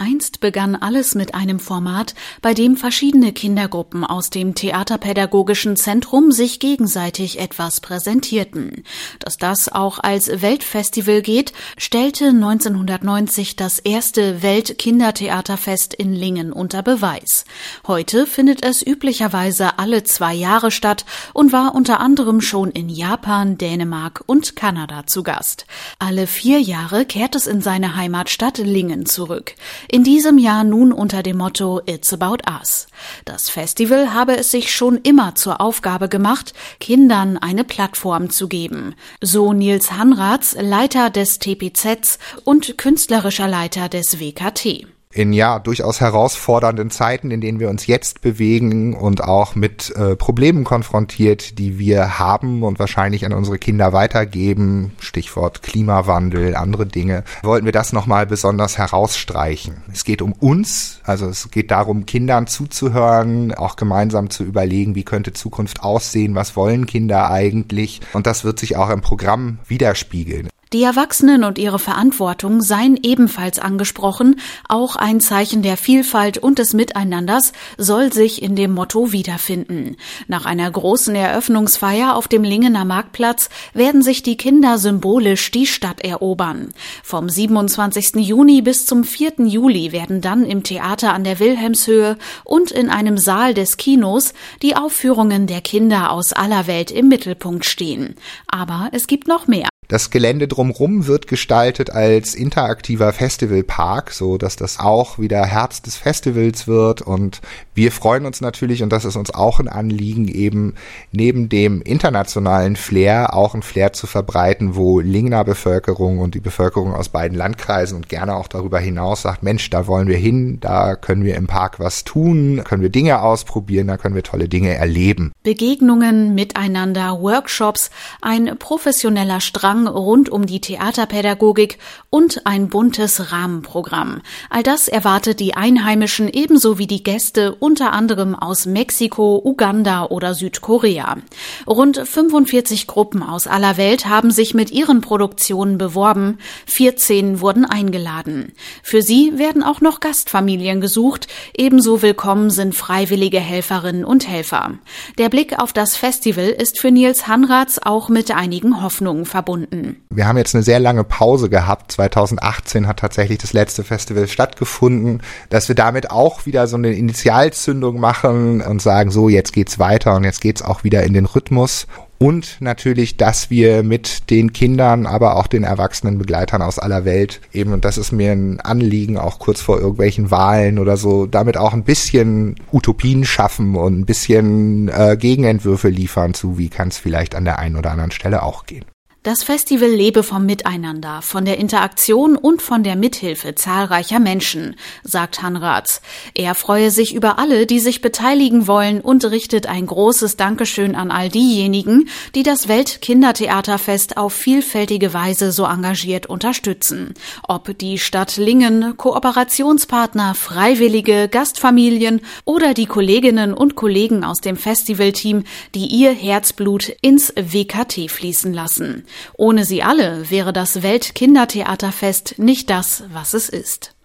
Einst begann alles mit einem Format, bei dem verschiedene Kindergruppen aus dem Theaterpädagogischen Zentrum sich gegenseitig etwas präsentierten. Dass das auch als Weltfestival geht, stellte 1990 das erste Weltkindertheaterfest in Lingen unter Beweis. Heute findet es üblicherweise alle 2 Jahre statt und war unter anderem schon in Japan, Dänemark und Kanada zu Gast. Alle 4 Jahre kehrt es in seine Heimatstadt Lingen zurück. In diesem Jahr nun unter dem Motto It's About Us. Das Festival habe es sich schon immer zur Aufgabe gemacht, Kindern eine Plattform zu geben. So Nils Hanratz, Leiter des TPZ und künstlerischer Leiter des WKT. In durchaus herausfordernden Zeiten, in denen wir uns jetzt bewegen und auch mit Problemen konfrontiert, die wir haben und wahrscheinlich an unsere Kinder weitergeben, Stichwort Klimawandel, andere Dinge, wollten wir das nochmal besonders herausstreichen. Es geht um uns, also es geht darum, Kindern zuzuhören, auch gemeinsam zu überlegen, wie könnte Zukunft aussehen, was wollen Kinder eigentlich, und das wird sich auch im Programm widerspiegeln. Die Erwachsenen und ihre Verantwortung seien ebenfalls angesprochen. Auch ein Zeichen der Vielfalt und des Miteinanders soll sich in dem Motto wiederfinden. Nach einer großen Eröffnungsfeier auf dem Lingener Marktplatz werden sich die Kinder symbolisch die Stadt erobern. Vom 27. Juni bis zum 4. Juli werden dann im Theater an der Wilhelmshöhe und in einem Saal des Kinos die Aufführungen der Kinder aus aller Welt im Mittelpunkt stehen. Aber es gibt noch mehr. Das Gelände drumherum wird gestaltet als interaktiver Festivalpark, so dass das auch wieder Herz des Festivals wird, und wir freuen uns natürlich, und das ist uns auch ein Anliegen, eben neben dem internationalen Flair auch ein Flair zu verbreiten, wo Lingener Bevölkerung und die Bevölkerung aus beiden Landkreisen und gerne auch darüber hinaus sagt, Mensch, da wollen wir hin, da können wir im Park was tun, können wir Dinge ausprobieren, da können wir tolle Dinge erleben. Begegnungen, Miteinander, Workshops, ein professioneller Strang rund um die Theaterpädagogik und ein buntes Rahmenprogramm. All das erwartet die Einheimischen ebenso wie die Gäste, unter anderem aus Mexiko, Uganda oder Südkorea. Rund 45 Gruppen aus aller Welt haben sich mit ihren Produktionen beworben, 14 wurden eingeladen. Für sie werden auch noch Gastfamilien gesucht, ebenso willkommen sind freiwillige Helferinnen und Helfer. Der Blick auf das Festival ist für Nils Hanratz auch mit einigen Hoffnungen verbunden. Wir haben jetzt eine sehr lange Pause gehabt. 2018 hat tatsächlich das letzte Festival stattgefunden, dass wir damit auch wieder so eine Initialzündung machen und sagen, so, jetzt geht's weiter und jetzt geht's auch wieder in den Rhythmus. Und natürlich, dass wir mit den Kindern, aber auch den erwachsenen Begleitern aus aller Welt eben, und das ist mir ein Anliegen, auch kurz vor irgendwelchen Wahlen oder so, damit auch ein bisschen Utopien schaffen und ein bisschen Gegenentwürfe liefern zu, wie kann es vielleicht an der einen oder anderen Stelle auch gehen. Das Festival lebe vom Miteinander, von der Interaktion und von der Mithilfe zahlreicher Menschen, sagt Hanratz. Er freue sich über alle, die sich beteiligen wollen, und richtet ein großes Dankeschön an all diejenigen, die das Weltkindertheaterfest auf vielfältige Weise so engagiert unterstützen. Ob die Stadt Lingen, Kooperationspartner, Freiwillige, Gastfamilien oder die Kolleginnen und Kollegen aus dem Festivalteam, die ihr Herzblut ins WKT fließen lassen. Ohne sie alle wäre das Weltkindertheaterfest nicht das, was es ist.